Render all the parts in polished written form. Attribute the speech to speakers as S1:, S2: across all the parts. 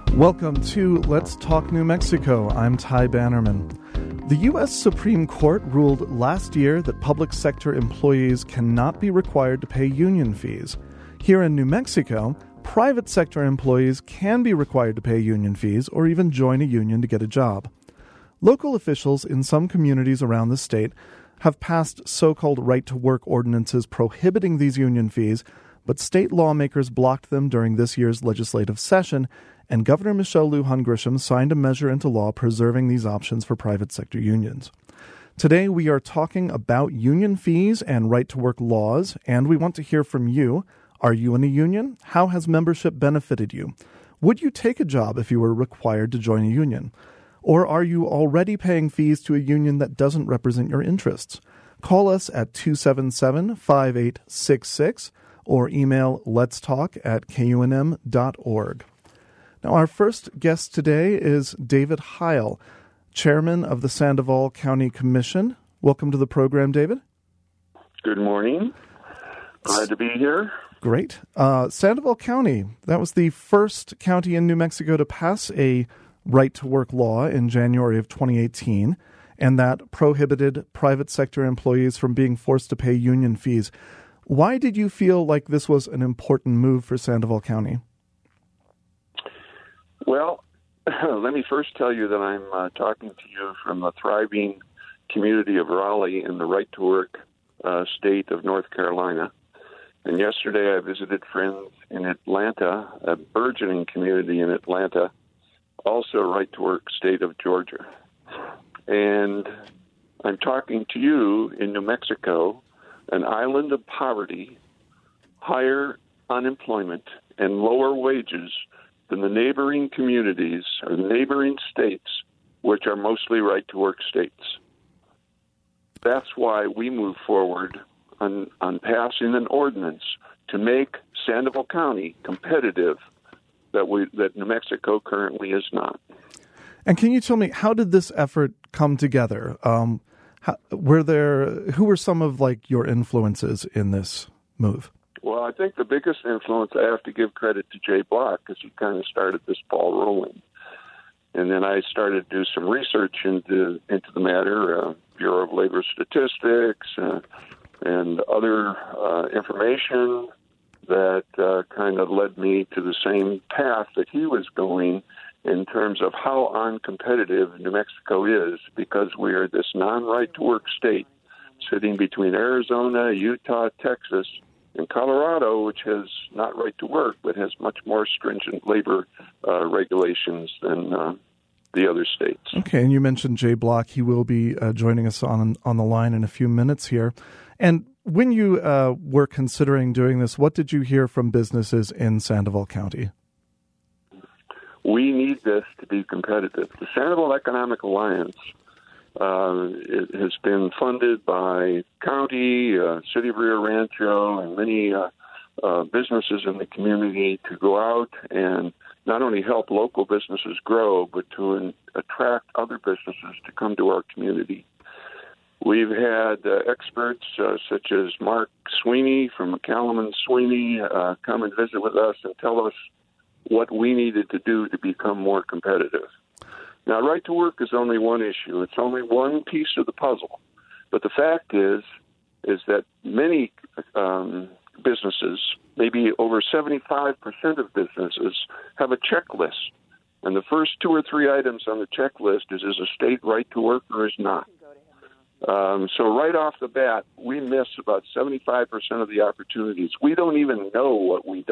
S1: Welcome to Let's Talk New Mexico. I'm Ty Bannerman. The U.S. Supreme Court ruled last year that public sector employees cannot be required to pay union fees. Here in New Mexico, private sector employees can be required to pay union fees or even join a union to get a job. Local officials in some communities around the state have passed so-called right-to-work ordinances prohibiting these union fees, but state lawmakers blocked them during this year's legislative session, and Governor Michelle Lujan Grisham signed a measure into law preserving these options for private sector unions. Today we are talking about union fees and right-to-work laws, and we want to hear from you. Are you in a union? How has membership benefited you? Would you take a job if you were required to join a union? Or are you already paying fees to a union that doesn't represent your interests? Call us at 277-5866 or email letstalk@kunm.org. Now, our first guest today is David Heil, chairman of the Sandoval County Commission. Welcome to the program, David.
S2: Good morning. Glad to be here.
S1: Great. Sandoval County, that was the first county in New Mexico to pass a right-to-work law in January of 2018, and that prohibited private sector employees from being forced to pay union fees. Why did you feel like this was an important move for Sandoval County?
S2: Well, let me first tell you that I'm talking to you from the thriving community of Raleigh in the right-to-work state of North Carolina. And yesterday I visited friends in Atlanta, a burgeoning community in Atlanta, also right-to-work state of Georgia. And I'm talking to you in New Mexico, an island of poverty, higher unemployment, and lower wages than the neighboring communities or the neighboring states, which are mostly right-to-work states. That's why we move forward on passing an ordinance to make Sandoval County competitive that New Mexico currently is not.
S1: And can you tell me, how did this effort come together? Who were some of your influences in this move?
S2: Well, I think the biggest influence, I have to give credit to Jay Block, because he kind of started this ball rolling. And then I started to do some research into the matter, Bureau of Labor Statistics and other information that kind of led me to the same path that he was going in terms of how uncompetitive New Mexico is, because we are this non-right-to-work state sitting between Arizona, Utah, Texas, and Colorado, which has not right-to-work, but has much more stringent labor regulations than the other states.
S1: Okay, and you mentioned Jay Block. He will be joining us on the line in a few minutes here. And when you were considering doing this, what did you hear from businesses in Sandoval County?
S2: We need this to be competitive. The Sandoval Economic Alliance it has been funded by county, City of Rio Rancho, and many businesses in the community to go out and not only help local businesses grow, but to attract other businesses to come to our community. We've had experts such as Mark Sweeney from McCallum and Sweeney come and visit with us and tell us what we needed to do to become more competitive. Now, right to work is only one issue. It's only one piece of the puzzle. But the fact is that many businesses, maybe over 75% of businesses, have a checklist. And the first 2 or 3 items on the checklist is a state right to work or is not. So right off the bat, we miss about 75% of the opportunities. We don't even know what we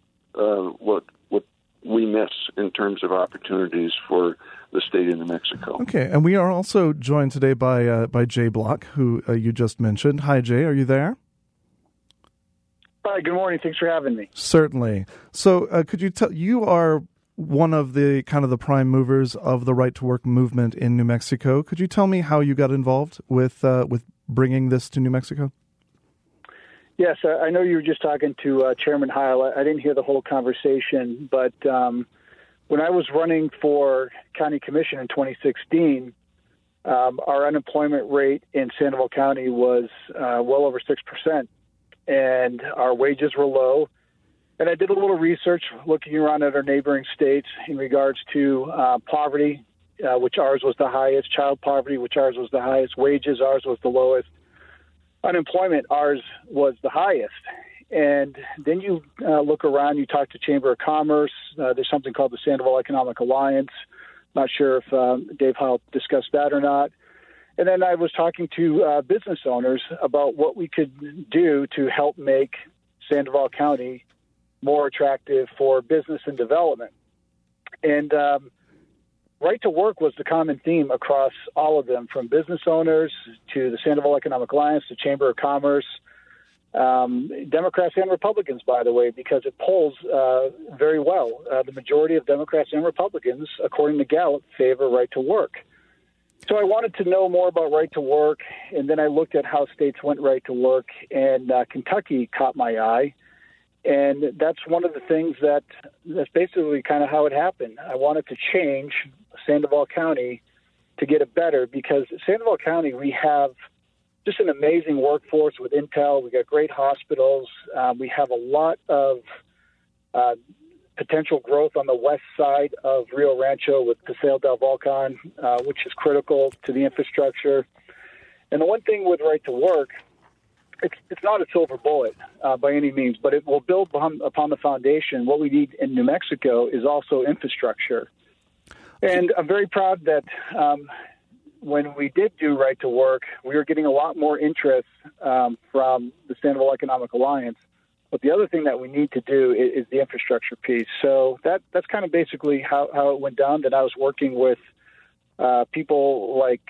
S2: miss in terms of opportunities for the state of New Mexico.
S1: Okay, and we are also joined today by Jay Block, who you just mentioned. Hi, Jay, are you there?
S3: Hi, good morning. Thanks for having me.
S1: Certainly. So could you tell, you are one of the kind of the prime movers of the right to work movement in New Mexico. Could you tell me how you got involved with bringing this to New Mexico?
S3: Yes, I know you were just talking to Chairman Heil. I didn't hear the whole conversation, but when I was running for county commission in 2016, our unemployment rate in Sandoval County was well over 6%, and our wages were low. And I did a little research looking around at our neighboring states in regards to poverty, which ours was the highest, child poverty, which ours was the highest, wages, ours was the lowest, unemployment, ours was the highest. And then you look around, you talk to Chamber of Commerce. There's something called the Sandoval Economic Alliance. Not sure if Dave Heil discussed that or not. And then I was talking to business owners about what we could do to help make Sandoval County more attractive for business and development. And right to work was the common theme across all of them, from business owners to the Sandoval Economic Alliance, to Chamber of Commerce, Democrats and Republicans, by the way, because it polls very well. The majority of Democrats and Republicans, according to Gallup, favor right to work. So I wanted to know more about right to work, and then I looked at how states went right to work, and Kentucky caught my eye. And that's one of the things that's basically kind of how it happened. I wanted to change Sandoval County to get it better, because Sandoval County, we have just an amazing workforce with Intel. We got great hospitals. We have a lot of potential growth on the west side of Rio Rancho with Paseo del Volcan, which is critical to the infrastructure. And the one thing with right to work, it's not a silver bullet by any means, but it will build upon the foundation. What we need in New Mexico is also infrastructure. And I'm very proud that when we did do right to work, we were getting a lot more interest from the Sandoval Economic Alliance. But the other thing that we need to do is the infrastructure piece. So that's kind of basically how it went down, that I was working with people like,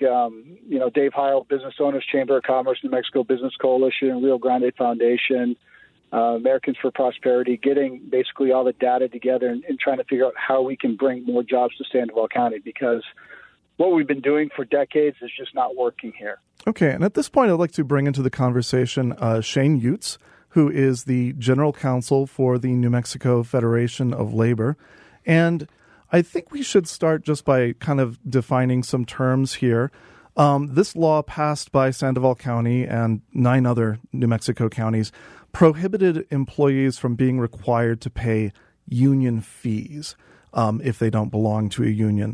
S3: Dave Heil, Business Owners Chamber of Commerce, New Mexico Business Coalition, Rio Grande Foundation, Americans for Prosperity, getting basically all the data together and trying to figure out how we can bring more jobs to Sandoval County, because what we've been doing for decades is just not working here.
S1: Okay, and at this point, I'd like to bring into the conversation Shane Utz, who is the general counsel for the New Mexico Federation of Labor. And I think we should start just by kind of defining some terms here. This law passed by Sandoval County and 9 other New Mexico counties prohibited employees from being required to pay union fees if they don't belong to a union.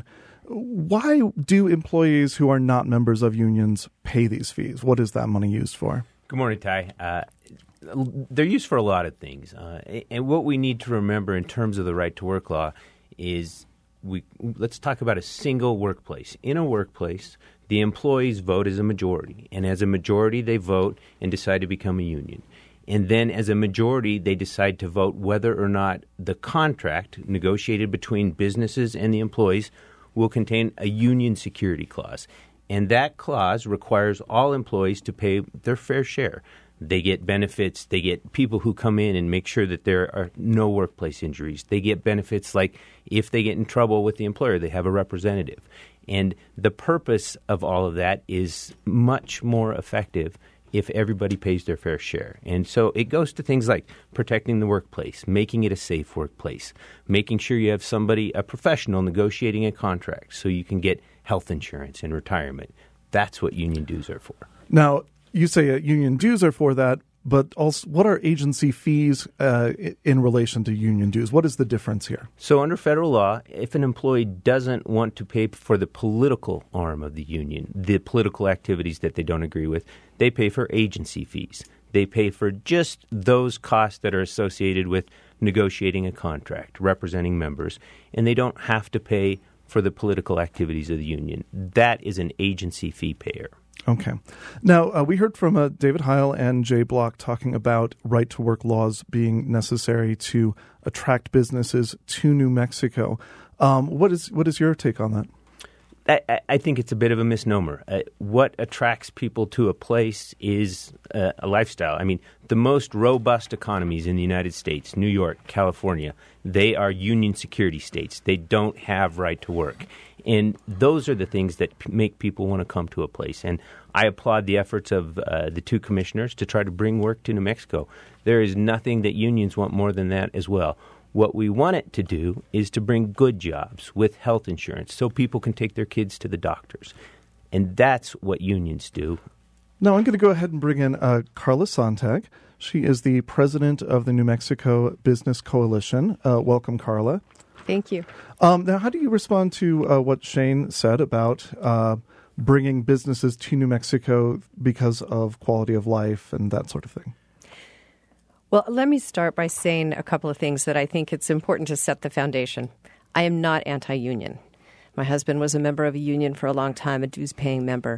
S1: Why do employees who are not members of unions pay these fees? What is that money used for?
S4: Good morning, Ty. They're used for a lot of things. And what we need to remember in terms of the right to work law is let's talk about a single workplace. In a workplace, the employees vote as a majority. And as a majority, they vote and decide to become a union. And then as a majority, they decide to vote whether or not the contract negotiated between businesses and the employees will contain a union security clause. And that clause requires all employees to pay their fair share. They get benefits. They get people who come in and make sure that there are no workplace injuries. They get benefits like if they get in trouble with the employer, they have a representative. And the purpose of all of that is much more effective if everybody pays their fair share. And so it goes to things like protecting the workplace, making it a safe workplace, making sure you have somebody, a professional, negotiating a contract so you can get health insurance and retirement. That's what union dues are for.
S1: Now, you say union dues are for that, but also what are agency fees in relation to union dues? What is the difference here?
S4: So under federal law, if an employee doesn't want to pay for the political arm of the union, the political activities that they don't agree with, they pay for agency fees. They pay for just those costs that are associated with negotiating a contract, representing members, and they don't have to pay for the political activities of the union. That is an agency fee payer.
S1: Okay. Now, we heard from David Heil and Jay Block talking about right-to-work laws being necessary to attract businesses to New Mexico. What is your take on that?
S4: I think it's a bit of a misnomer. What attracts people to a place is a lifestyle. I mean, the most robust economies in the United States, New York, California, they are union security states. They don't have right to work. And those are the things that make people want to come to a place. And I applaud the efforts of the 2 commissioners to try to bring work to New Mexico. There is nothing that unions want more than that as well. What we want it to do is to bring good jobs with health insurance so people can take their kids to the doctors. And that's what unions do.
S1: Now I'm going to go ahead and bring in Carla Sontag. She is the president of the New Mexico Business Coalition. Welcome, Carla.
S5: Thank you.
S1: Now, how do you respond to what Shane said about bringing businesses to New Mexico because of quality of life and that sort of thing?
S5: Well, let me start by saying a couple of things that I think it's important to set the foundation. I am not anti-union. My husband was a member of a union for a long time, a dues-paying member.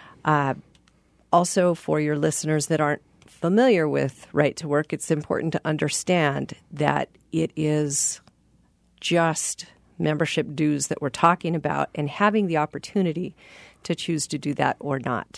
S5: Also, for your listeners that aren't familiar with Right to Work, it's important to understand that it is just membership dues that we're talking about and having the opportunity to choose to do that or not.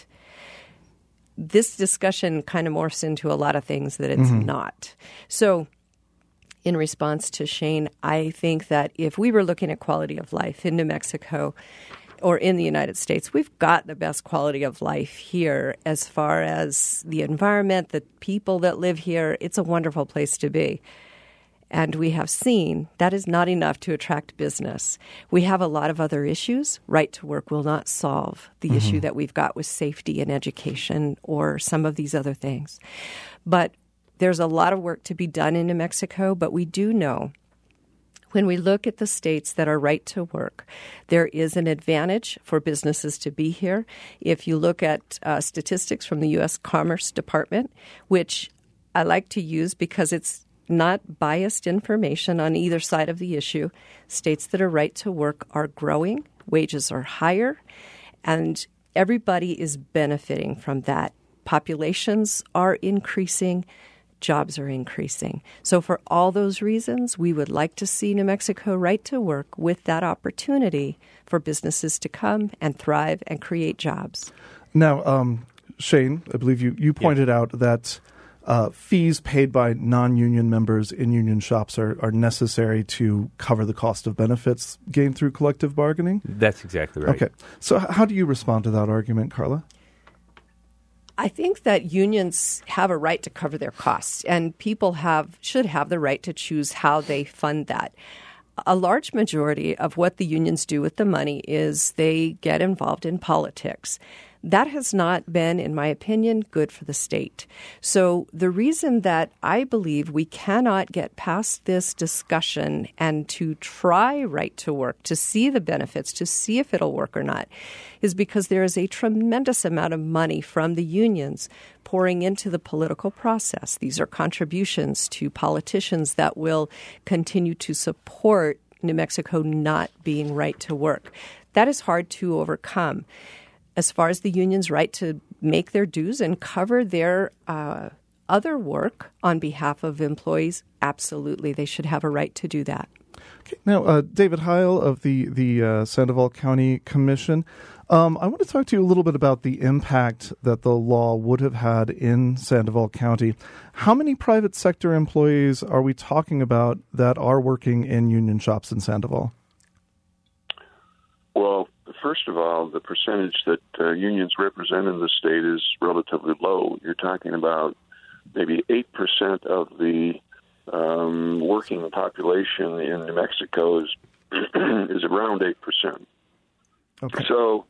S5: This discussion kind of morphs into a lot of things that it's not. So in response to Shane, I think that if we were looking at quality of life in New Mexico or in the United States, we've got the best quality of life here as far as the environment, the people that live here. It's a wonderful place to be. And we have seen that is not enough to attract business. We have a lot of other issues. Right to Work will not solve the issue that we've got with safety and education or some of these other things. But there's a lot of work to be done in New Mexico, but we do know when we look at the states that are right to work, there is an advantage for businesses to be here. If you look at statistics from the U.S. Commerce Department, which I like to use because it's not biased information on either side of the issue, states that are right to work are growing, wages are higher, and everybody is benefiting from that. Populations are increasing, jobs are increasing. So for all those reasons, we would like to see New Mexico right to work with that opportunity for businesses to come and thrive and create jobs.
S1: Now, Shane, I believe you pointed out that fees paid by non-union members in union shops are necessary to cover the cost of benefits gained through collective bargaining?
S4: That's exactly right.
S1: Okay. So how do you respond to that argument, Carla?
S5: I think that unions have a right to cover their costs, and people should have the right to choose how they fund that. A large majority of what the unions do with the money is they get involved in politics. That has not been, in my opinion, good for the state. So the reason that I believe we cannot get past this discussion and to try right to work, to see the benefits, to see if it'll work or not, is because there is a tremendous amount of money from the unions pouring into the political process. These are contributions to politicians that will continue to support New Mexico not being right to work. That is hard to overcome. As far as the union's right to make their dues and cover their other work on behalf of employees, absolutely, they should have a right to do that.
S1: Okay. Now, David Heil of the Sandoval County Commission, I want to talk to you a little bit about the impact that the law would have had in Sandoval County. How many private sector employees are we talking about that are working in union shops in Sandoval?
S2: Well, first of all, the percentage that unions represent in the state is relatively low. You're talking about maybe 8% of the working population in New Mexico is around 8%.
S1: Okay.
S2: So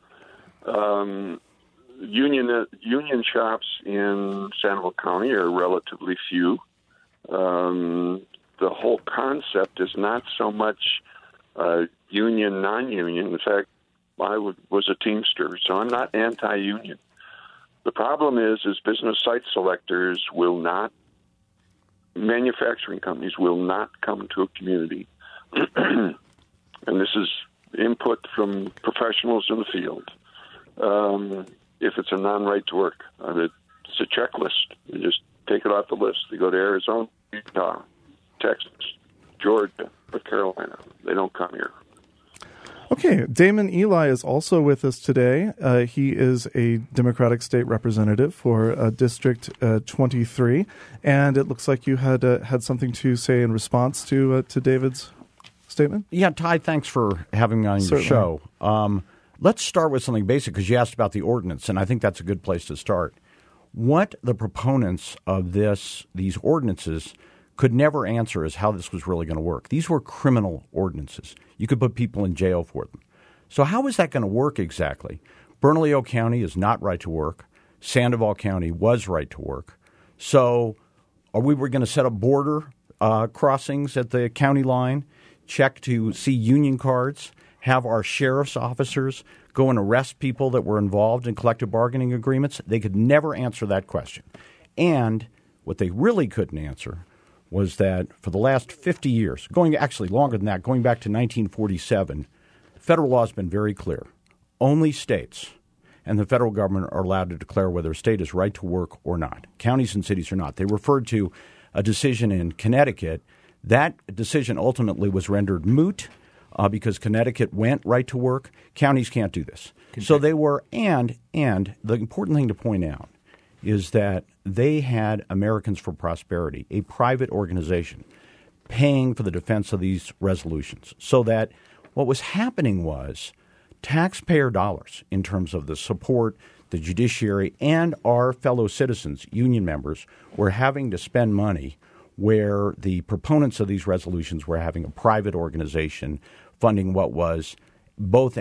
S2: union shops in Sandoval County are relatively few. The whole concept is not so much union, non-union. In fact, I was a Teamster, so I'm not anti-union. The problem is business site selectors will not, manufacturing companies will not come to a community. And this is input from professionals in the field. If it's a non-right to work, it's a checklist. You just take it off the list. They go to Arizona, Utah, Texas, Georgia, North Carolina. They don't come here.
S1: Okay, Damon Eli is also with us today. He is a Democratic state representative for District 23, and it looks like you had something to say in response to David's statement.
S6: Yeah, Ty, thanks for having me on your show. Let's start with something basic because you asked about the ordinance, and I think that's a good place to start. What the proponents of these ordinances could never answer is how this was really going to work. These were criminal ordinances. You could put people in jail for them. So how is that going to work exactly? Bernalillo County is not right to work. Sandoval County was right to work. So we were going to set up border crossings at the county line, check to see union cards, have our sheriff's officers go and arrest people that were involved in collective bargaining agreements. They could never answer that question. And what they really couldn't answer was that for the last 50 years, going actually longer than that, going back to 1947, federal law has been very clear. Only states and the federal government are allowed to declare whether a state is right to work or not. Counties and cities are not. They referred to a decision in Connecticut. That decision ultimately was rendered moot because Connecticut went right to work. Counties can't do this. So they were, and the important thing to point out is that they had Americans for Prosperity, a private organization, paying for the defense of these resolutions. So that what was happening was taxpayer dollars in terms of the support, the judiciary, and our fellow citizens, union members, were having to spend money where the proponents of these resolutions were having a private organization funding what was both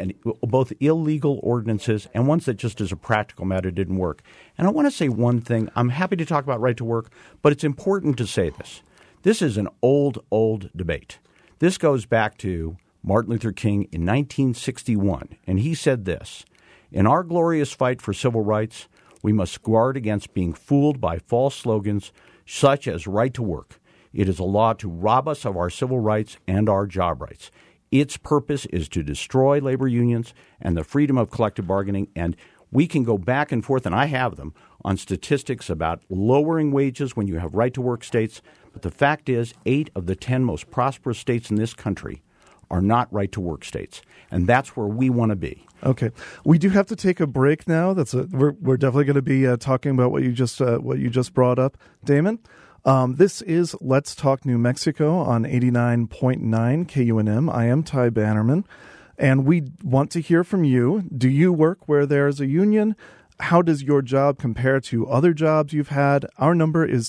S6: illegal ordinances and ones that just as a practical matter didn't work. And I want to say one thing. I'm happy to talk about right to work, but it's important to say this. This is an old debate. This goes back to Martin Luther King in 1961, and he said this: "In our glorious fight for civil rights, we must guard against being fooled by false slogans such as right to work. It is a law to rob us of our civil rights and our job rights. Its purpose is to destroy labor unions and the freedom of collective bargaining." And we can go back and forth, and I have them, on statistics about lowering wages when you have right-to-work states. But the fact is 8 of the 10 most prosperous states in this country are not right-to-work states. And that's where we want to be.
S1: Okay. We do have to take a break now. We're definitely going to be talking about what you just brought up, Damon. This is Let's Talk New Mexico on 89.9 KUNM. I am Ty Bannerman, and we want to hear from you. Do you work where there's a union? How does your job compare to other jobs you've had? Our number is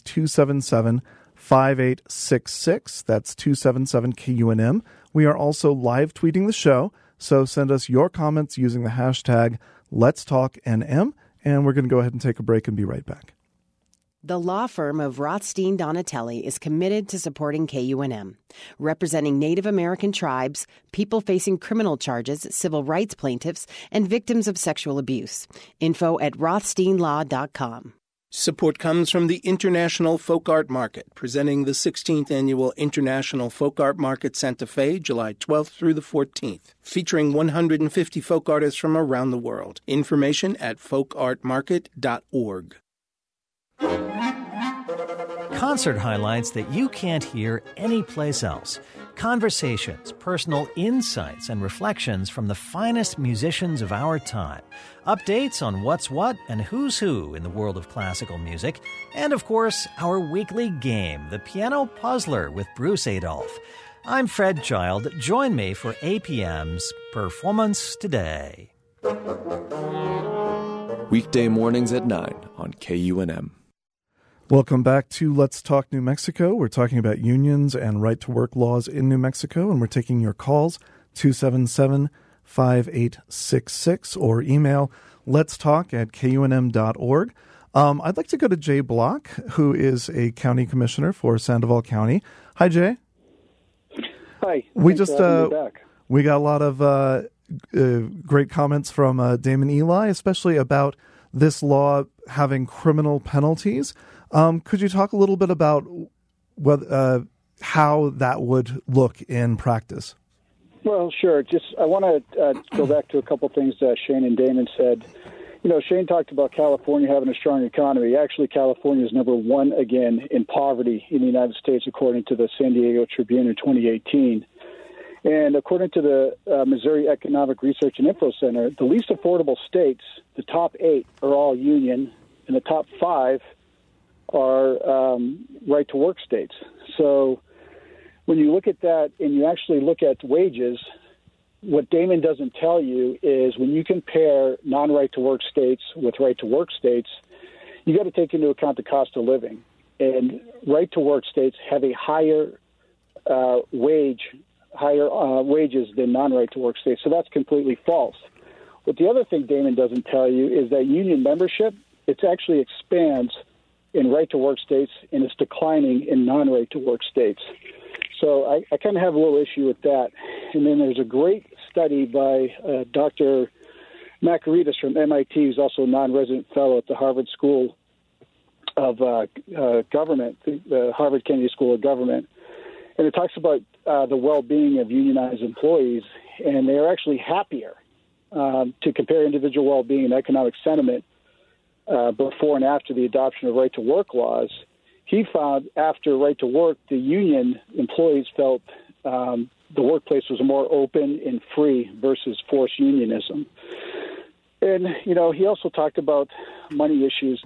S1: 277-5866. That's 277 KUNM. We are also live tweeting the show, so send us your comments using the hashtag Let'sTalkNM, and we're going to go ahead and take a break and be right back.
S7: The law firm of Rothstein Donatelli is committed to supporting KUNM, representing Native American tribes, people facing criminal charges, civil rights plaintiffs, and victims of sexual abuse. Info at rothsteinlaw.com.
S8: Support comes from the International Folk Art Market, presenting the 16th Annual International Folk Art Market Santa Fe, July 12th through the 14th, featuring 150 folk artists from around the world. Information at folkartmarket.org.
S9: Concert highlights that you can't hear anyplace else. Conversations, personal insights, and reflections from the finest musicians of our time. Updates on what's what and who's who in the world of classical music. And, of course, our weekly game, the Piano Puzzler with Bruce Adolphe. I'm Fred Child. Join me for APM's Performance Today.
S10: Weekday mornings at 9 on KUNM.
S1: Welcome back to Let's Talk New Mexico. We're talking about unions and right-to-work laws in New Mexico, and we're taking your calls, 277-5866, or email letstalk@kunm.org. I'd like to go to Jay Block, who is a county commissioner for Sandoval County. Hi, Jay.
S3: Hi.
S1: We got a lot of great comments from Damon Eli, especially about this law having criminal penalties. Could you talk a little bit about how that would look in practice?
S3: Well, sure. I want to go back to a couple things Shane and Damon said. You know, Shane talked about California having a strong economy. Actually, California is number one again in poverty in the United States, according to the San Diego Tribune in 2018. And according to the Missouri Economic Research and Info Center, the least affordable states, the top 8 are all union, and the top 5 are right-to-work states. So when you look at that and you actually look at wages, what Damon doesn't tell you is when you compare non-right-to-work states with right-to-work states, you got to take into account the cost of living. And right-to-work states have a higher wages than non-right-to-work states. So that's completely false. But the other thing Damon doesn't tell you is that union membership it actually expands in right-to-work states, and it's declining in non-right-to-work states. So I kind of have a little issue with that. And then there's a great study by Dr. Makarides from MIT, who's also a non-resident fellow at the Harvard School of Government, the Harvard Kennedy School of Government. And it talks about the well-being of unionized employees, and they're actually happier to compare individual well-being and economic sentiment before and after the adoption of right-to-work laws. He found after right-to-work, the union employees felt the workplace was more open and free versus forced unionism. And, he also talked about money issues.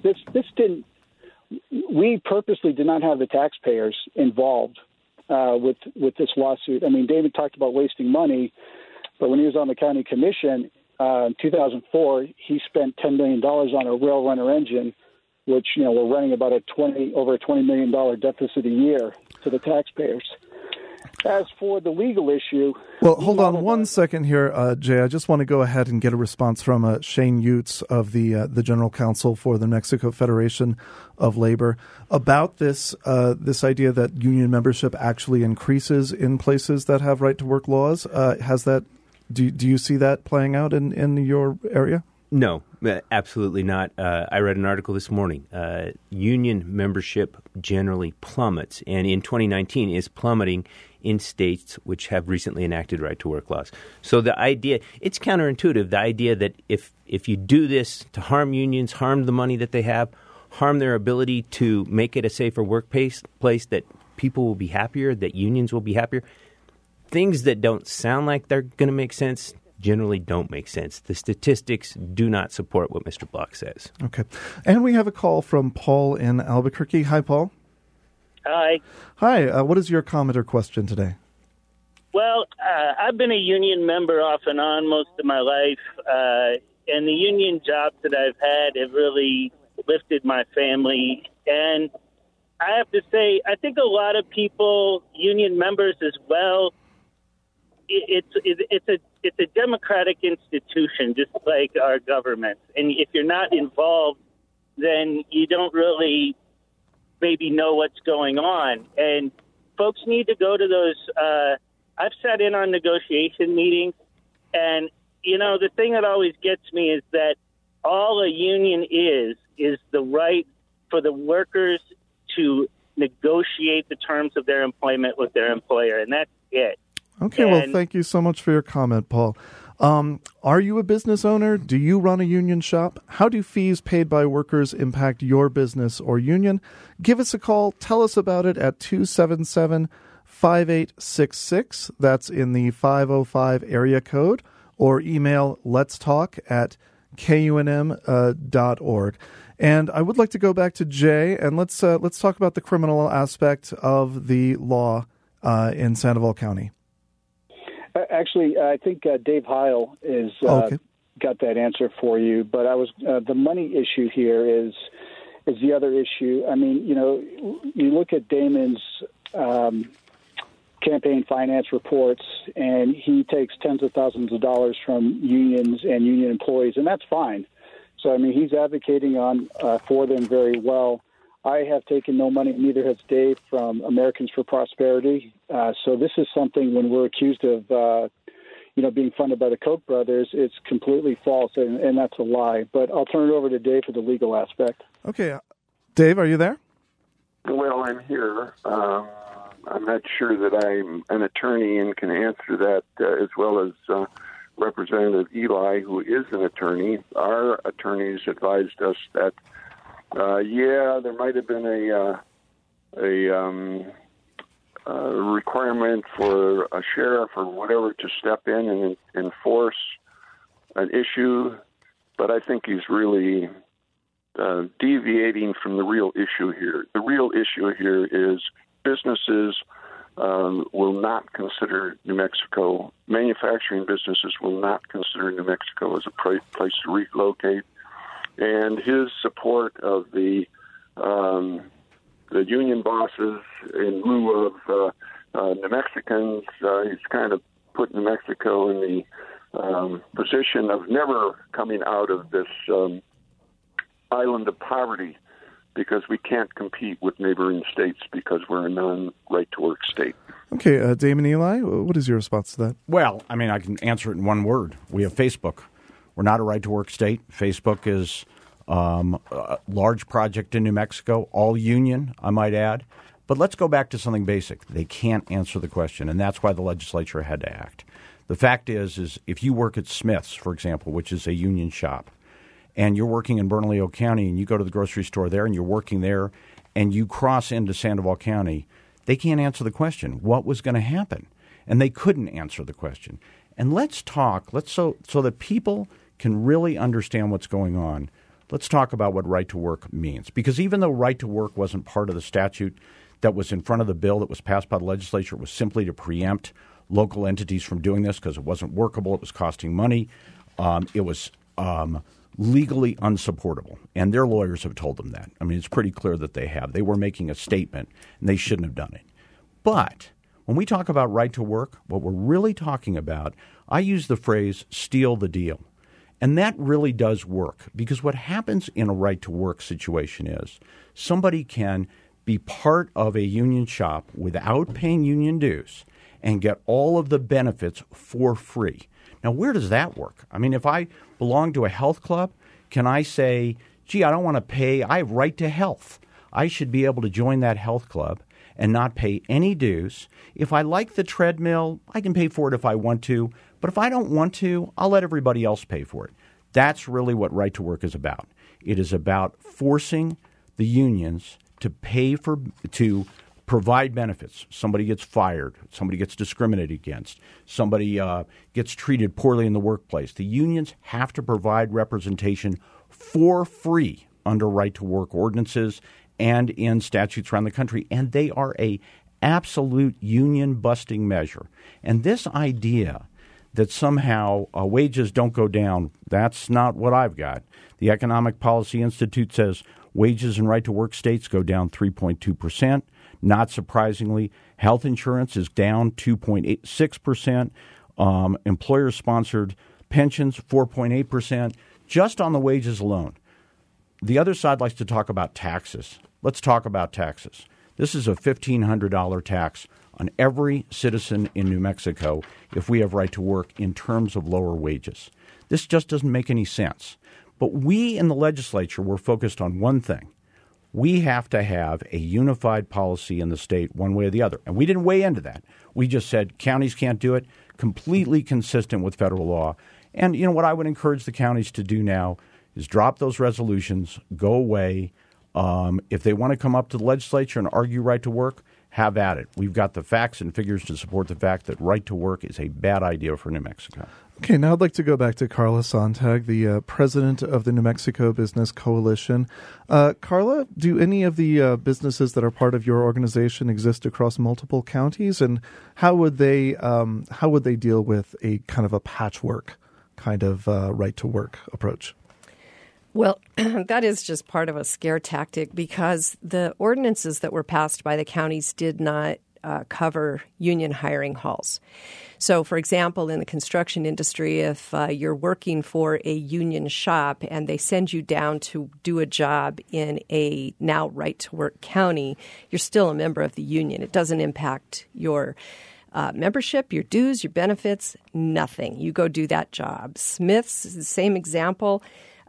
S3: We purposely did not have the taxpayers involved with this lawsuit. I mean, David talked about wasting money, but when he was on the county commission in 2004, he spent $10 million on a rail runner engine, which, we're running about over a $20 million deficit a year to the taxpayers. As for the legal issue...
S1: Well, hold on one second here, Jay. I just want to go ahead and get a response from Shane Utes of the General Counsel for the New Mexico Federation of Labor about this idea that union membership actually increases in places that have right-to-work laws. Do you see that playing out in your area?
S4: No, absolutely not. I read an article this morning. Union membership generally plummets, and in 2019 is plummeting in states which have recently enacted right-to-work laws. So the idea, it's counterintuitive, the idea that if you do this to harm unions, harm the money that they have, harm their ability to make it a safer workplace, that people will be happier, that unions will be happier. Things that don't sound like they're going to make sense generally don't make sense. The statistics do not support what Mr. Block says.
S1: Okay. And we have a call from Paul in Albuquerque. Hi, Paul.
S11: Hi.
S1: Hi. What is your comment or question today?
S11: Well, I've been a union member off and on most of my life, and the union jobs that I've had have really lifted my family. And I have to say, I think a lot of people, union members as well, it's a democratic institution, just like our government. And if you're not involved, then you don't really maybe know what's going on. And folks need to go to those. I've sat in on negotiation meetings, and the thing that always gets me is that all a union is the right for the workers to negotiate the terms of their employment with their employer, and that's it.
S1: Okay, well, thank you so much for your comment, Paul. Are you a business owner? Do you run a union shop? How do fees paid by workers impact your business or union? Give us a call. Tell us about it at 277-5866. That's in the 505 area code. Or email letstalk@kunm.org. And I would like to go back to Jay, and let's talk about the criminal aspect of the law in Sandoval County.
S3: Actually, I think Dave Heil is got that answer for you. But the money issue here is the other issue. I mean, you look at Damon's campaign finance reports, and he takes tens of thousands of dollars from unions and union employees, and that's fine. So, I mean, he's advocating for them very well. I have taken no money, neither has Dave, from Americans for Prosperity. So this is something, when we're accused of, being funded by the Koch brothers, it's completely false, and that's a lie. But I'll turn it over to Dave for the legal aspect.
S1: Okay. Dave, are you there?
S2: Well, I'm here. I'm not sure that I'm an attorney and can answer that as well as Representative Eli, who is an attorney. Our attorneys advised us that there might have been a requirement for a sheriff or whatever to step in and enforce an issue, but I think he's really deviating from the real issue here. The real issue here is businesses will not consider New Mexico, manufacturing businesses will not consider New Mexico as a place to relocate. And his support of the union bosses in lieu of New Mexicans, he's kind of put New Mexico in the position of never coming out of this island of poverty because we can't compete with neighboring states because we're a non-right-to-work state.
S1: Okay, Damon Eli, what is your response to that?
S6: Well, I mean, I can answer it in one word. We have Facebook. We're not a right-to-work state. Facebook is a large project in New Mexico, all union, I might add. But let's go back to something basic. They can't answer the question, and that's why the legislature had to act. The fact is if you work at Smith's, for example, which is a union shop, and you're working in Bernalillo County and you go to the grocery store there and you're working there and you cross into Sandoval County, they can't answer the question, what was going to happen? And they couldn't answer the question. And let's talk, so that people can really understand what's going on, let's talk about what right to work means. Because even though right to work wasn't part of the statute that was in front of the bill that was passed by the legislature, it was simply to preempt local entities from doing this because it wasn't workable, it was costing money, it was legally unsupportable. And their lawyers have told them that. I mean, it's pretty clear that they have. They were making a statement, and they shouldn't have done it. But when we talk about right to work, what we're really talking about, I use the phrase steal the deal. And that really does work because what happens in a right to work situation is somebody can be part of a union shop without paying union dues and get all of the benefits for free. Now, where does that work? I mean, if I belong to a health club, can I say, gee, I don't want to pay, I have right to health. I should be able to join that health club and not pay any dues. If I like the treadmill, I can pay for it if I want to. But if I don't want to, I'll let everybody else pay for it. That's really what right to work is about. It is about forcing the unions to provide benefits. Somebody gets fired. Somebody gets discriminated against. Somebody gets treated poorly in the workplace. The unions have to provide representation for free under right-to-work ordinances and in statutes around the country. And they are a absolute union-busting measure. And this idea that somehow wages don't go down, that's not what I've got. The Economic Policy Institute says wages in right-to-work states go down 3.2%. Not surprisingly, health insurance is down 2.86%. Employer-sponsored pensions, 4.8%, just on the wages alone. The other side likes to talk about taxes. Let's talk about taxes. This is a $1,500 tax on every citizen in New Mexico if we have right to work in terms of lower wages. This just doesn't make any sense. But we in the legislature were focused on one thing. We have to have a unified policy in the state one way or the other. And we didn't weigh into that. We just said counties can't do it, completely consistent with federal law. And, you know, what I would encourage the counties to do now is drop those resolutions, go away. If they want to come up to the legislature and argue right to work, have at it. We've got the facts and figures to support the fact that right to work is a bad idea for New Mexico.
S1: Okay, now I'd like to go back to Carla Sontag, the president of the New Mexico Business Coalition. Carla, do any of the businesses that are part of your organization exist across multiple counties, and how would they deal with a kind of a patchwork kind of right to work approach?
S5: Well, that is just part of a scare tactic because the ordinances that were passed by the counties did not cover union hiring halls. So, for example, in the construction industry, if you're working for a union shop and they send you down to do a job in a now right-to-work county, you're still a member of the union. It doesn't impact your membership, your dues, your benefits, nothing. You go do that job. Smith's is the same example.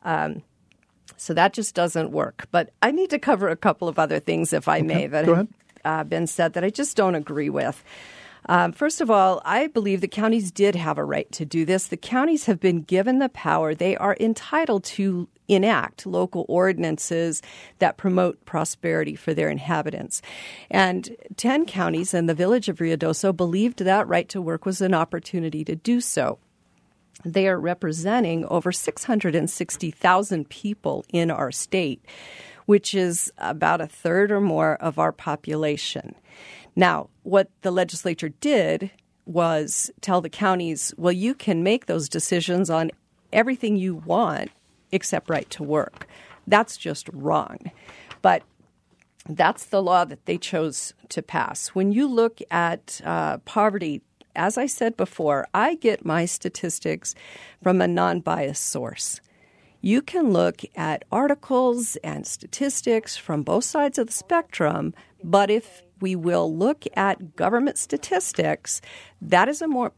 S5: So that just doesn't work. But I need to cover a couple of other things, if I may, that have been said that I just don't agree with. First of all, I believe the counties did have a right to do this. The counties have been given the power. They are entitled to enact local ordinances that promote prosperity for their inhabitants. And 10 counties and the village of Ruidoso believed that right to work was an opportunity to do so. They are representing over 660,000 people in our state, which is about a third or more of our population. Now, what the legislature did was tell the counties, well, you can make those decisions on everything you want except right to work. That's just wrong. But that's the law that they chose to pass. When you look at poverty, as I said before, I get my statistics from a non-biased source. You can look at articles and statistics from both sides of the spectrum, but if we will look at government statistics, that is a more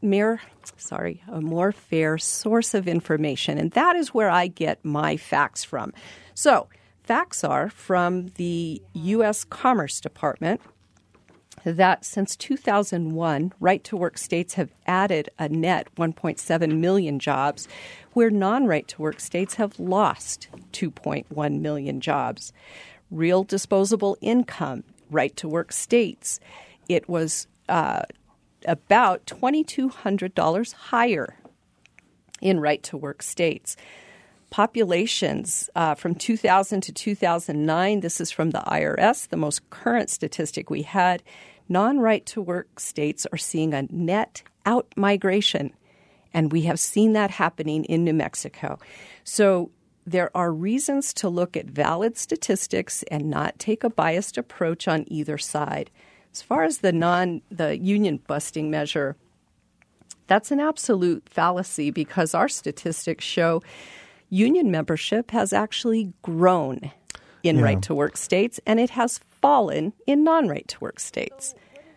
S5: fair source of information, and that is where I get my facts from. So, facts are from the U.S. Commerce Department that since 2001, right-to-work states have added a net 1.7 million jobs, where non-right-to-work states have lost 2.1 million jobs. Real disposable income, right-to-work states, it was about $2,200 higher in right-to-work states. Populations from 2000 to 2009, this is from the IRS, the most current statistic we had, non-right-to-work states are seeing a net out-migration, and we have seen that happening in New Mexico. So there are reasons to look at valid statistics and not take a biased approach on either side. As far as the union busting measure, that's an absolute fallacy because our statistics show union membership has actually grown in right-to-work states, and it has fallen in non-right-to-work states.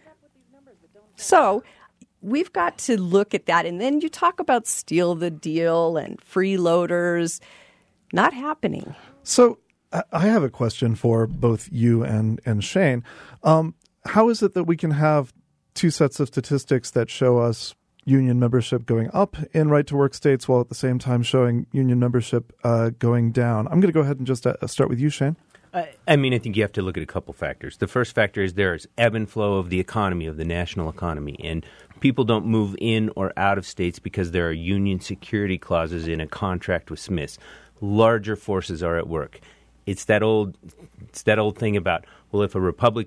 S5: So we've got to look at that. And then you talk about steal the deal and freeloaders. Not happening.
S1: So I have a question for both you and Shane. How is it that we can have two sets of statistics that show us union membership going up in right-to-work states while at the same time showing union membership going down? I'm going to go ahead and just start with you, Shane.
S4: I think you have to look at a couple factors. The first factor is there is ebb and flow of the economy, of the national economy, and people don't move in or out of states because there are union security clauses in a contract with Smiths. Larger forces are at work. It's that old thing about, well, if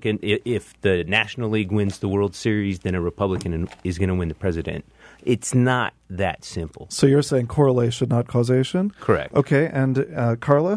S4: the National League wins the World Series, then a Republican is going to win the president. It's not that simple.
S1: So you're saying correlation, not causation?
S4: Correct.
S1: Okay, and Carla,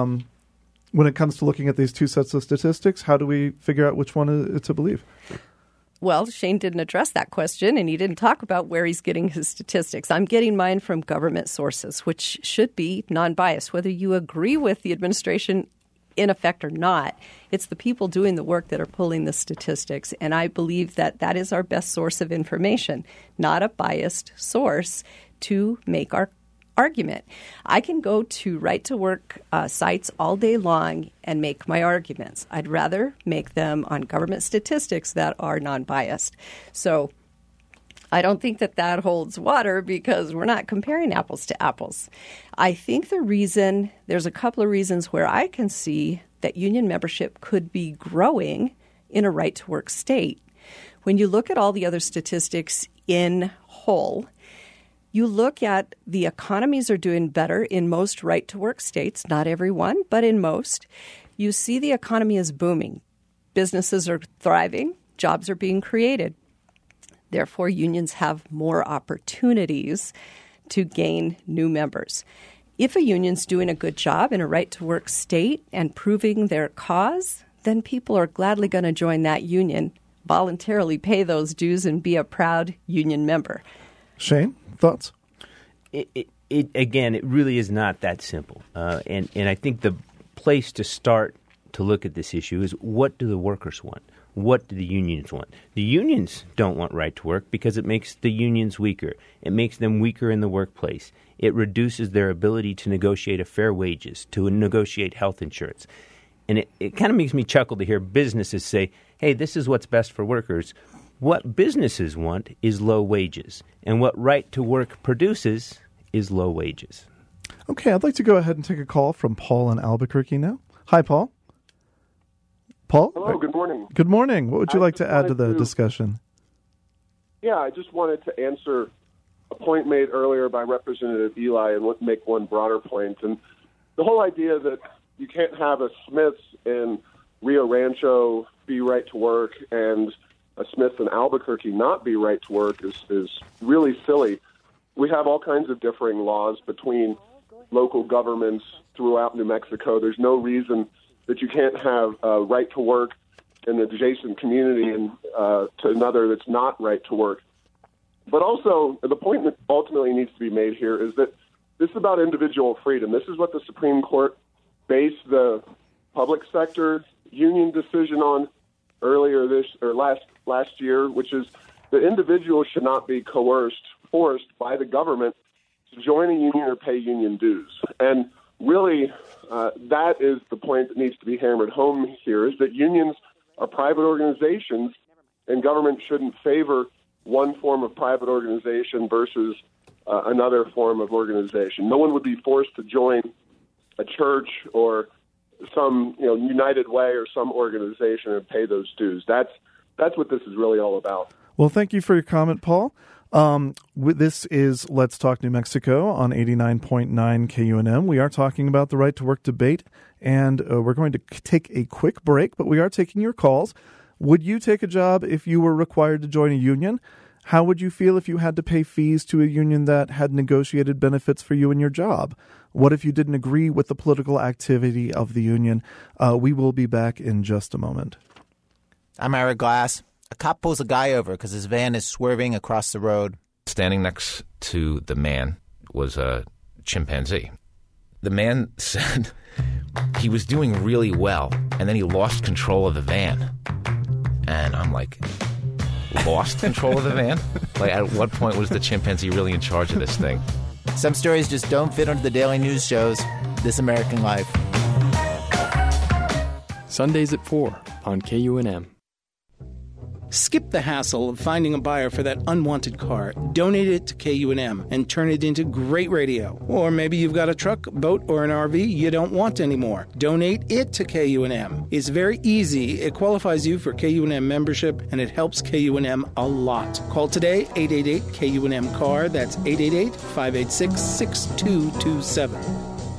S1: when it comes to looking at these two sets of statistics, how do we figure out which one to believe?
S5: Well, Shane didn't address that question, and he didn't talk about where he's getting his statistics. I'm getting mine from government sources, which should be non-biased. Whether you agree with the administration in effect or not, it's the people doing the work that are pulling the statistics, and I believe that that is our best source of information, not a biased source to make our argument. I can go to right-to-work sites all day long and make my arguments. I'd rather make them on government statistics that are non-biased. So I don't think that holds water because we're not comparing apples to apples. I think there's a couple of reasons where I can see that union membership could be growing in a right-to-work state. When you look at all the other statistics in whole, you look at the economies are doing better in most right-to-work states, not every one, but in most. You see the economy is booming. Businesses are thriving. Jobs are being created. Therefore, unions have more opportunities to gain new members. If a union's doing a good job in a right-to-work state and proving their cause, then people are gladly going to join that union, voluntarily pay those dues, and be a proud union member.
S1: Shane, thoughts?
S4: It really is not that simple. And I think the place to start to look at this issue is, what do the workers want? What do the unions want? The unions don't want right to work because it makes the unions weaker. It makes them weaker in the workplace. It reduces their ability to negotiate a fair wages, to negotiate health insurance. And it kind of makes me chuckle to hear businesses say, hey, this is what's best for workers. What businesses want is low wages. And what right to work produces is low wages.
S1: Okay, I'd like to go ahead and take a call from Paul in Albuquerque now. Hi, Paul. Paul?
S12: Hello, good morning.
S1: Good morning. What would you like to add to the discussion?
S12: Yeah, I just wanted to answer a point made earlier by Representative Eli and make one broader point. And the whole idea that you can't have a Smith's in Rio Rancho be right to work and a Smith's in Albuquerque not be right to work is really silly. We have all kinds of differing laws between local governments throughout New Mexico. There's no reason that you can't have right to work in an adjacent community and to another that's not right to work. But also, the point that ultimately needs to be made here is that This is about individual freedom. This is what the Supreme Court based the public sector union decision on earlier last year, which is the individual should not be forced by the government to join a union or pay union dues. And really, that is the point that needs to be hammered home here, is that unions are private organizations, and government shouldn't favor one form of private organization versus another form of organization. No one would be forced to join a church or some United Way or some organization and pay those dues. That's what this is really all about.
S1: Well, thank you for your comment, Paul. This is Let's Talk New Mexico on 89.9 KUNM. We are talking about the right to work debate, and we're going to take a quick break, but we are taking your calls. Would you take a job if you were required to join a union? How would you feel if you had to pay fees to a union that had negotiated benefits for you in your job? What if you didn't agree with the political activity of the union? We will be back in just a moment.
S13: I'm Ira Glass. A cop pulls a guy over because his van is swerving across the road.
S14: Standing next to the man was a chimpanzee. The man said he was doing really well, and then he lost control of the van. And I'm like, lost control of the van? Like, at what point was the chimpanzee really in charge of this thing?
S13: Some stories just don't fit onto the daily news shows. This American Life.
S10: Sundays at 4 on KUNM.
S8: Skip the hassle of finding a buyer for that unwanted car. Donate it to KUNM and turn it into great radio. Or maybe you've got a truck, boat, or an RV you don't want anymore. Donate it to KUNM. It's very easy. It qualifies you for KUNM membership, and it helps KUNM a lot. Call today, 888-KUNM-CAR. That's 888-586-6227.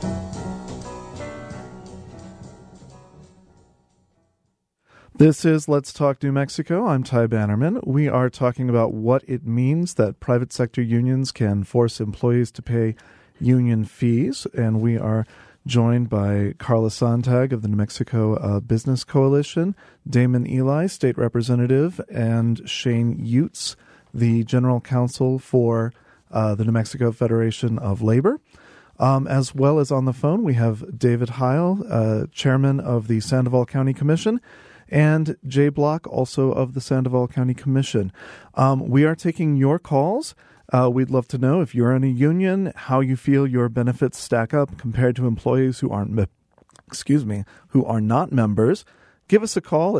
S1: This is Let's Talk New Mexico. I'm Ty Bannerman. We are talking about what it means that private sector unions can force employees to pay union fees, and we are joined by Carla Sontag of the New Mexico Business Coalition, Damon Ely, State Representative, and Shane Utes, the General Counsel for the New Mexico Federation of Labor. As well as on the phone, we have David Heil, Chairman of the Sandoval County Commission, and Jay Block, also of the Sandoval County Commission. We are taking your calls. We'd love to know if you're in a union, how you feel your benefits stack up compared to employees who aren't, who are not members. Give us a call at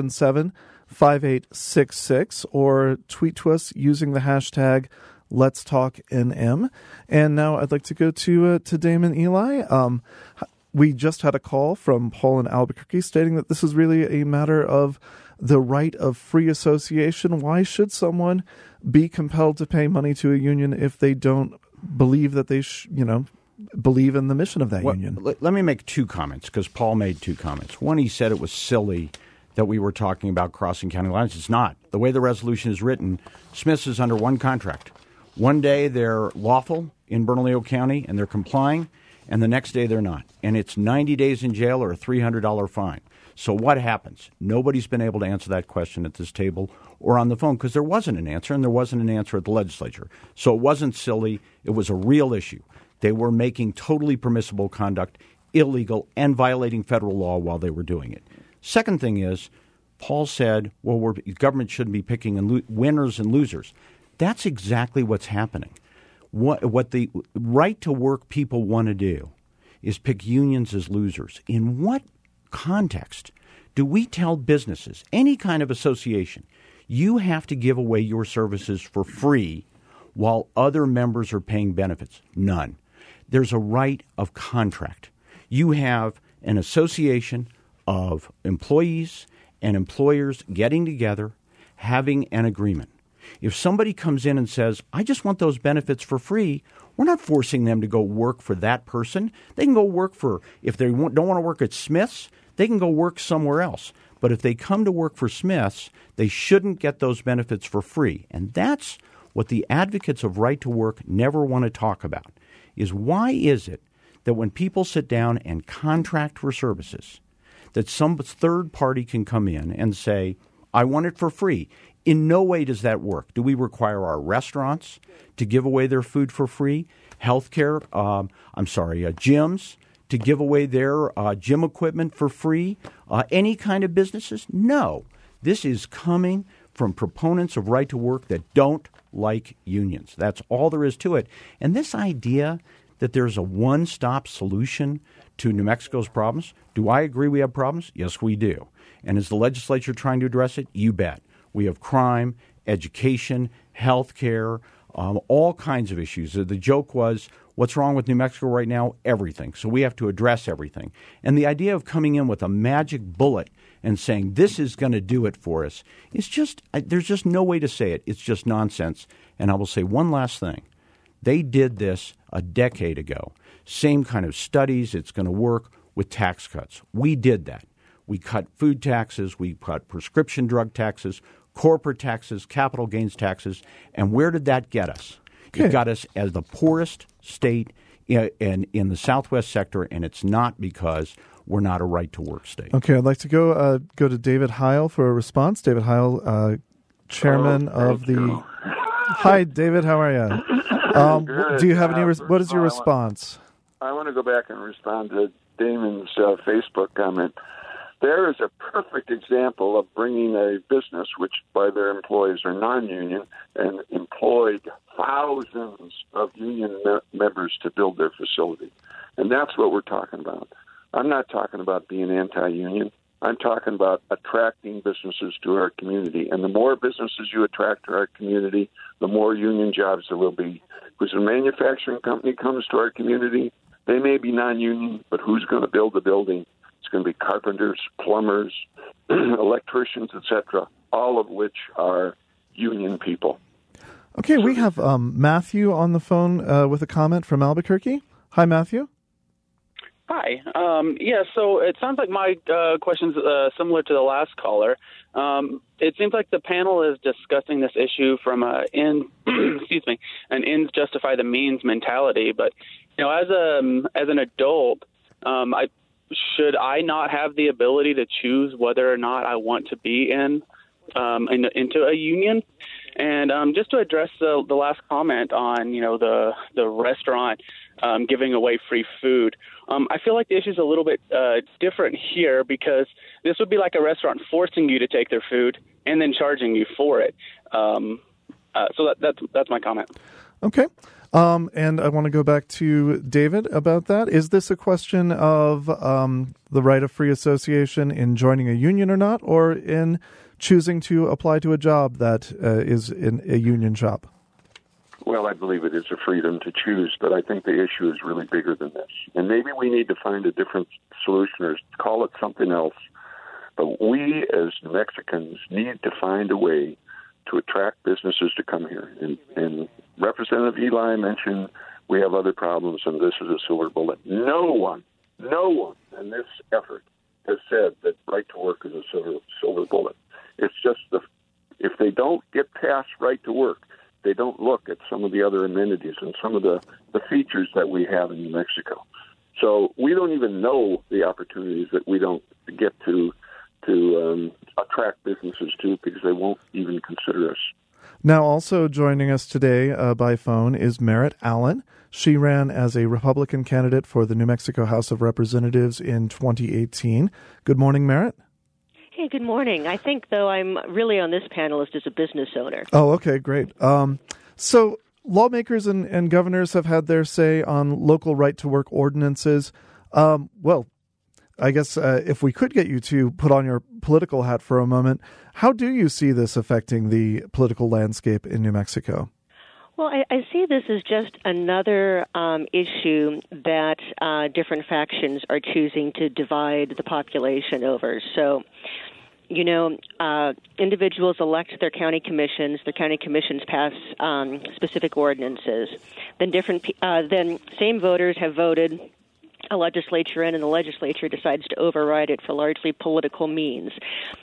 S1: 277-5866 or tweet to us using the hashtag Let's Talk NM. And now I'd like to go to Damon Ely. We just had a call from Paul in Albuquerque stating that this is really a matter of the right of free association. Why should someone be compelled to pay money to a union if they don't believe that they believe in the mission of that union?
S6: Let me make two comments, because Paul made two comments. One, he said it was silly that we were talking about crossing county lines. It's not. The way the resolution is written, Smith's is under one contract. One day they're lawful in Bernalillo County and they're complying, and the next day they're not. And it's 90 days in jail or a $300 fine. So what happens? Nobody's been able to answer that question at this table or on the phone, because there wasn't an answer, and there wasn't an answer at the legislature. So it wasn't silly. It was a real issue. They were making totally permissible conduct illegal and violating federal law while they were doing it. Second thing is, Paul said, well, government shouldn't be picking winners and losers. That's exactly what's happening. What the right-to-work people want to do is pick unions as losers. In what context do we tell businesses, any kind of association, you have to give away your services for free while other members are paying benefits? None. There's a right of contract. You have an association of employees and employers getting together, having an agreement. If somebody comes in and says, I just want those benefits for free, we're not forcing them to go work for that person. They can go work for, if they don't want to work at Smith's, they can go work somewhere else. But if they come to work for Smith's, they shouldn't get those benefits for free. And that's what the advocates of right to work never want to talk about, is why is it that when people sit down and contract for services, that some third party can come in and say, I want it for free. In no way does that work. Do we require our restaurants to give away their food for free? Healthcare, gyms to give away their gym equipment for free? Any kind of businesses? No. This is coming from proponents of right to work that don't like unions. That's all there is to it. And this idea that there's a one-stop solution to New Mexico's problems, do I agree we have problems? Yes, we do. And is the legislature trying to address it? You bet. We have crime, education, health care, all kinds of issues. The joke was, what's wrong with New Mexico right now? Everything. So we have to address everything. And the idea of coming in with a magic bullet and saying this is going to do it for us is just – there's just no way to say it. It's just nonsense. And I will say one last thing. They did this a decade ago. Same kind of studies. It's going to work with tax cuts. We did that. We cut food taxes. We cut prescription drug taxes, corporate taxes, capital gains taxes. And where did that get us? Okay. It got us as the poorest state in the Southwest sector, and it's not because we're not a right-to-work state.
S1: Okay, I'd like to go to David Heil for a response. David Heil, chairman of the... Hi, David. How are you? Do you have any? What is your response?
S2: I want to go back and respond to Damon's Facebook comment. There is a perfect example of bringing a business, which by their employees are non-union, and employed thousands of union members to build their facility. And that's what we're talking about. I'm not talking about being anti-union. I'm talking about attracting businesses to our community. And the more businesses you attract to our community, the more union jobs there will be. Because a manufacturing company comes to our community, they may be non-union, but who's going to build the building? It's going to be carpenters, plumbers, electricians, etc., all of which are union people.
S1: Okay, we have Matthew on the phone with a comment from Albuquerque. Hi, Matthew.
S15: Hi. So it sounds like my question's similar to the last caller. It seems like the panel is discussing this issue from an ends justify the means mentality. But as an adult, should I not have the ability to choose whether or not I want to be into a union? And just to address the last comment on the restaurant giving away free food, I feel like the issue is a little bit different here because this would be like a restaurant forcing you to take their food and then charging you for it. So that's my comment.
S1: Okay. And I want to go back to David about that. Is this a question of the right of free association in joining a union or not, or in choosing to apply to a job that is in a union job?
S2: Well, I believe it is a freedom to choose, but I think the issue is really bigger than this. And maybe we need to find a different solution or call it something else. But we as New Mexicans need to find a way to attract businesses to come here. And Representative Eli mentioned we have other problems, and this is a silver bullet. No one in this effort has said that right to work is a silver bullet. It's just if they don't get past right to work, they don't look at some of the other amenities and some of the features that we have in New Mexico. So we don't even know the opportunities that we don't get to attract businesses to because they won't even consider us.
S1: Now, also joining us today by phone is Merritt Allen. She ran as a Republican candidate for the New Mexico House of Representatives in 2018. Good morning, Merritt.
S16: Hey, good morning. I think, though, I'm really on this panelist as a business owner.
S1: Oh, okay, great. So lawmakers and governors have had their say on local right-to-work ordinances. Well, I guess if we could get you to put on your political hat for a moment, how do you see this affecting the political landscape in New Mexico?
S16: Well, I see this as just another issue that different factions are choosing to divide the population over. So, individuals elect their county commissions. Their county commissions pass specific ordinances. Then same voters have voted a legislature in, and the legislature decides to override it for largely political means.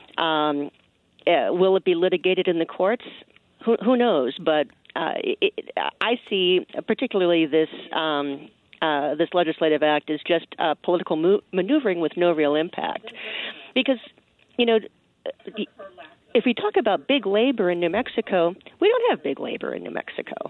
S16: Will it be litigated in the courts? Who knows? But I see particularly this legislative act is just political maneuvering with no real impact, because if we talk about big labor in New Mexico, we don't have big labor in New Mexico.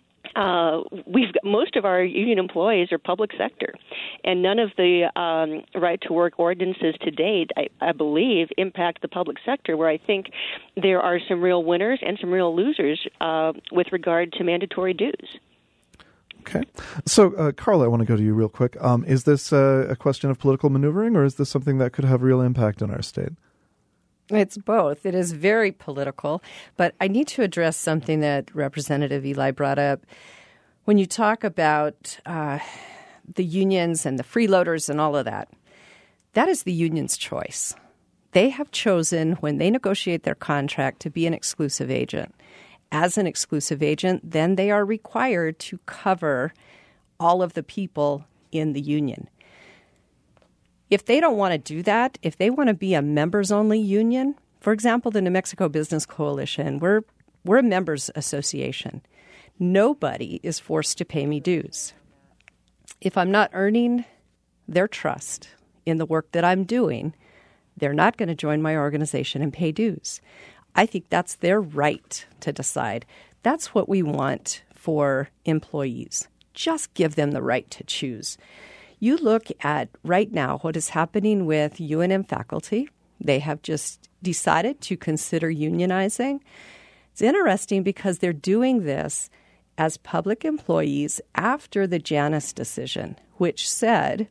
S16: We've got, most of our union employees are public sector, and none of the right to work ordinances to date, I believe, impact the public sector, where I think there are some real winners and some real losers with regard to mandatory dues.
S1: Okay. So, Carla, I want to go to you real quick. Is this a question of political maneuvering, or is this something that could have real impact on our state?
S5: It's both. It is very political, but I need to address something that Representative Eli brought up. When you talk about the unions and the freeloaders and all of that, that is the union's choice. They have chosen, when they negotiate their contract, to be an exclusive agent. As an exclusive agent, then they are required to cover all of the people in the union. If they don't want to do that, if they want to be a members-only union, for example, the New Mexico Business Coalition, we're a members association. Nobody is forced to pay me dues. If I'm not earning their trust in the work that I'm doing, they're not going to join my organization and pay dues. I think that's their right to decide. That's what we want for employees. Just give them the right to choose. You look at right now what is happening with UNM faculty. They have just decided to consider unionizing. It's interesting because they're doing this as public employees after the Janus decision, which said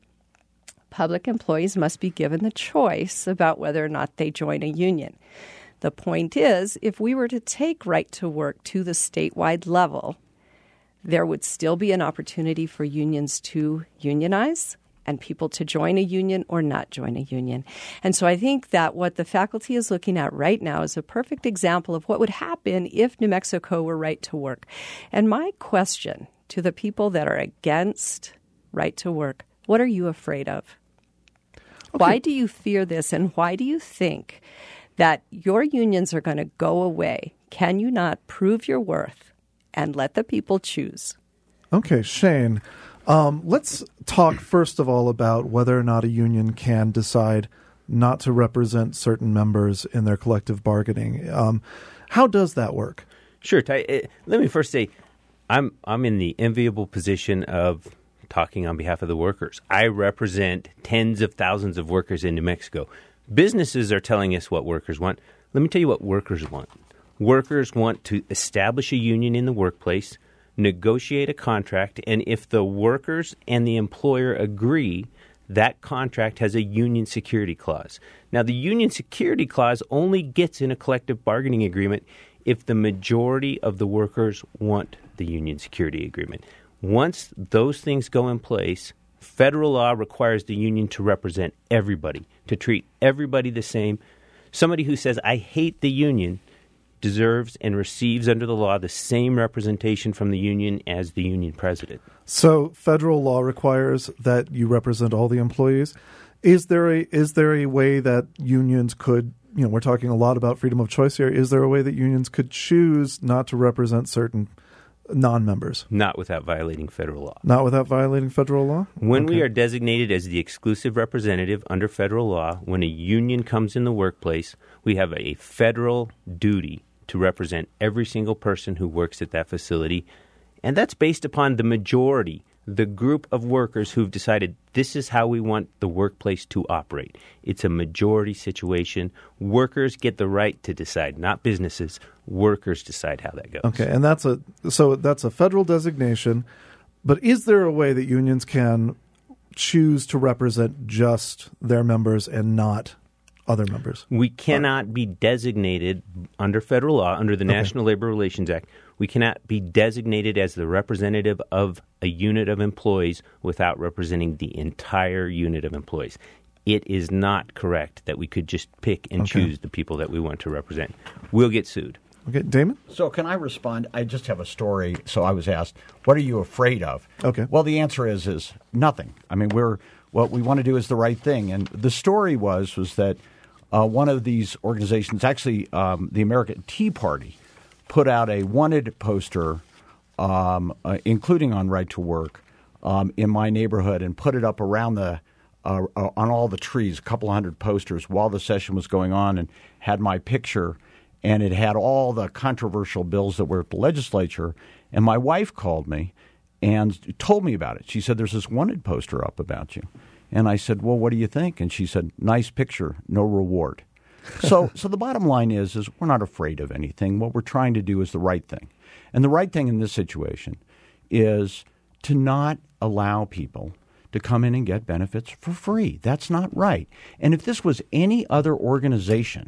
S5: public employees must be given the choice about whether or not they join a union. The point is, if we were to take right to work to the statewide level, there would still be an opportunity for unions to unionize and people to join a union or not join a union. And so I think that what the faculty is looking at right now is a perfect example of what would happen if New Mexico were right to work. And my question to the people that are against right to work, what are you afraid of? Okay. Why do you fear this, and why do you think that your unions are going to go away? Can you not prove your worth and let the people choose?
S1: Okay, Shane, let's talk first of all about whether or not a union can decide not to represent certain members in their collective bargaining. How does that work?
S4: Sure. Let me first say I'm in the enviable position of talking on behalf of the workers. I represent tens of thousands of workers in New Mexico. Businesses are telling us what workers want. Let me tell you what workers want. Workers want to establish a union in the workplace, negotiate a contract, and if the workers and the employer agree, that contract has a union security clause. Now, the union security clause only gets in a collective bargaining agreement if the majority of the workers want the union security agreement. Once those things go in place, federal law requires the union to represent everybody, to treat everybody the same. Somebody who says, I hate the union, deserves and receives under the law the same representation from the union as the union president.
S1: So federal law requires that you represent all the employees. Is there a way that unions could, we're talking a lot about freedom of choice here, is there a way that unions could choose not to represent certain non-members?
S4: Not without violating federal law.
S1: Not without violating federal law?
S4: When we are designated as the exclusive representative under federal law, when a union comes in the workplace, we have a federal duty to represent every single person who works at that facility. And that's based upon the majority, the group of workers who've decided this is how we want the workplace to operate. It's a majority situation. Workers get the right to decide, not businesses. Workers decide how that goes.
S1: Okay, and that's a federal designation. But is there a way that unions can choose to represent just their members and not other members?
S4: We cannot be designated under federal law, under the National Labor Relations Act. We cannot be designated as the representative of a unit of employees without representing the entire unit of employees. It is not correct that we could just pick and choose the people that we want to represent. We'll get sued.
S1: Okay, Damon?
S6: So can I respond? I just have a story. So I was asked, what are you afraid of? Okay. Well, the answer is nothing. I mean, what we want to do is the right thing. And the story was that one of these organizations, actually the American Tea Party, put out a wanted poster, including on right to work, in my neighborhood, and put it up around on all the trees, a couple hundred posters while the session was going on, and had my picture. and it had all the controversial bills that were at the legislature. And my wife called me and told me about it. She said, there's this wanted poster up about you. And I said, well, what do you think? And she said, nice picture, no reward. So the bottom line is we're not afraid of anything. What we're trying to do is the right thing. And the right thing in this situation is to not allow people to come in and get benefits for free. That's not right. And if this was any other organization,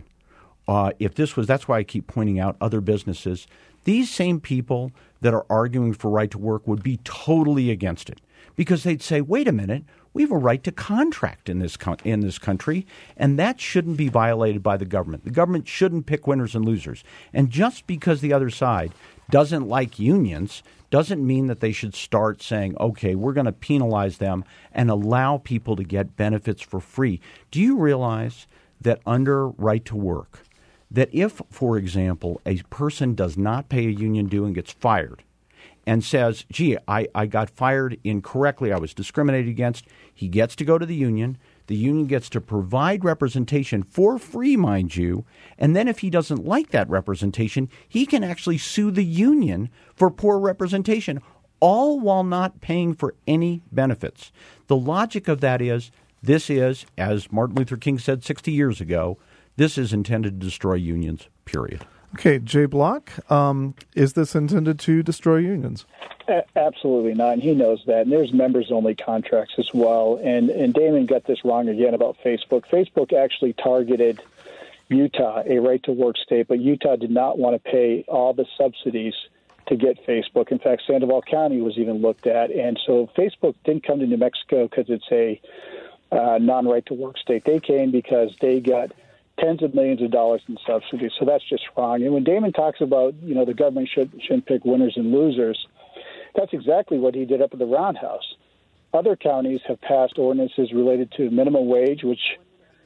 S6: that's why I keep pointing out other businesses, these same people that are arguing for right to work would be totally against it, because they'd say, wait a minute, we have a right to contract in this country, and that shouldn't be violated by the government. The government shouldn't pick winners and losers. And just because the other side doesn't like unions doesn't mean that they should start saying, okay, we're going to penalize them and allow people to get benefits for free. Do you realize that under right to work, that if, for example, a person does not pay a union due and gets fired and says, gee, I got fired incorrectly, I was discriminated against, he gets to go to the union gets to provide representation for free, mind you, and then if he doesn't like that representation, he can actually sue the union for poor representation, all while not paying for any benefits. The logic of that is, this is, as Martin Luther King said 60 years ago, this is intended to destroy unions, period.
S1: Okay, Jay Block, is this intended to destroy unions?
S3: Absolutely not, and he knows that. And there's members-only contracts as well. And Damon got this wrong again about Facebook. Facebook actually targeted Utah, a right-to-work state, but Utah did not want to pay all the subsidies to get Facebook. In fact, Sandoval County was even looked at. And so Facebook didn't come to New Mexico because it's a non-right-to-work state. They came because they got tens of millions of dollars in subsidies. So that's just wrong. And when Damon talks about, the government shouldn't pick winners and losers, that's exactly what he did up at the Roundhouse. Other counties have passed ordinances related to minimum wage, which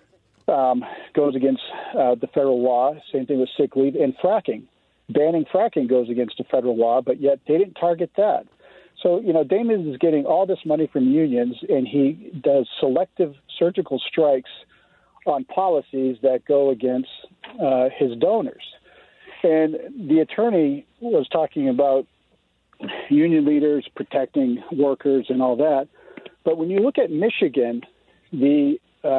S3: goes against the federal law. Same thing with sick leave and fracking. Banning fracking goes against the federal law, but yet they didn't target that. So, Damon is getting all this money from unions, and he does selective surgical strikes on policies that go against his donors. And the attorney was talking about union leaders protecting workers and all that. But when you look at Michigan, the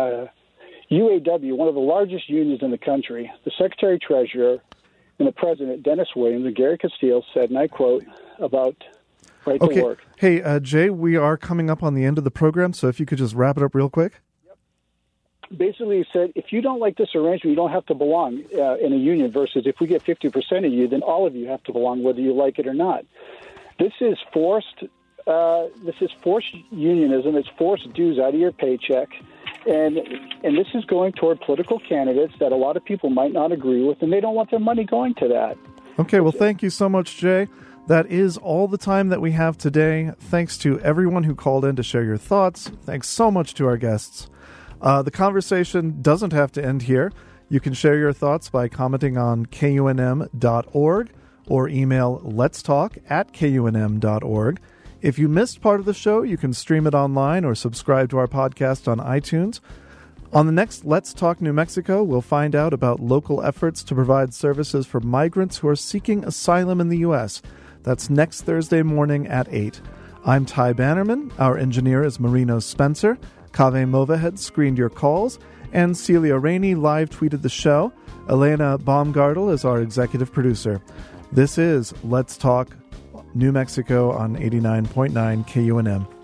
S3: UAW, one of the largest unions in the country, the secretary-treasurer and the president, Dennis Williams, and Gary Castile said, and I quote, about right to work.
S1: Hey, Jay, we are coming up on the end of the program, so if you could just wrap it up real quick.
S3: Basically, he said, if you don't like this arrangement, you don't have to belong in a union, versus if we get 50% of you, then all of you have to belong, whether you like it or not. This is forced unionism. It's forced dues out of your paycheck. And this is going toward political candidates that a lot of people might not agree with, and they don't want their money going to that.
S1: Okay, well, thank you so much, Jay. That is all the time that we have today. Thanks to everyone who called in to share your thoughts. Thanks so much to our guests. The conversation doesn't have to end here. You can share your thoughts by commenting on KUNM.org or email letstalk@KUNM.org. If you missed part of the show, you can stream it online or subscribe to our podcast on iTunes. On the next Let's Talk New Mexico, we'll find out about local efforts to provide services for migrants who are seeking asylum in the U.S. That's next Thursday morning at 8. I'm Ty Bannerman. Our engineer is Marino Spencer. Kaveh Movahed screened your calls, and Celia Rainey live tweeted the show. Elena Baumgartel is our executive producer. This is Let's Talk New Mexico on 89.9 KUNM.